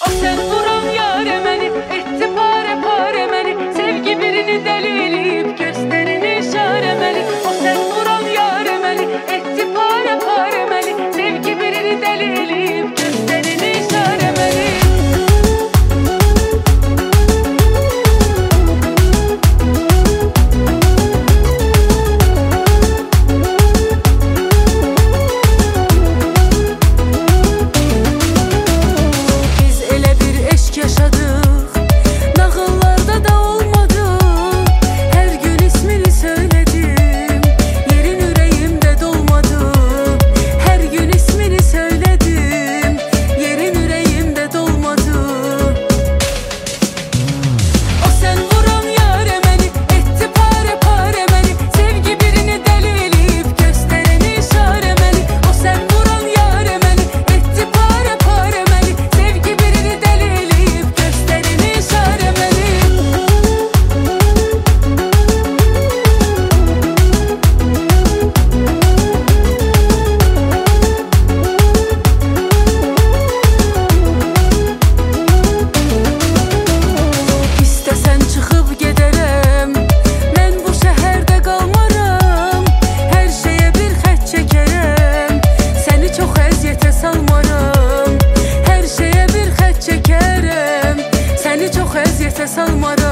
O sen vuran yâre məni, etdi pare pare məni. Sevgi birini dəli eləyib, göstərin işarə məni. O sen vuran yâre məni, etdi pare pare məni. Sevgi birini dəli eləyib, göstərin işarə məni. Salmaram.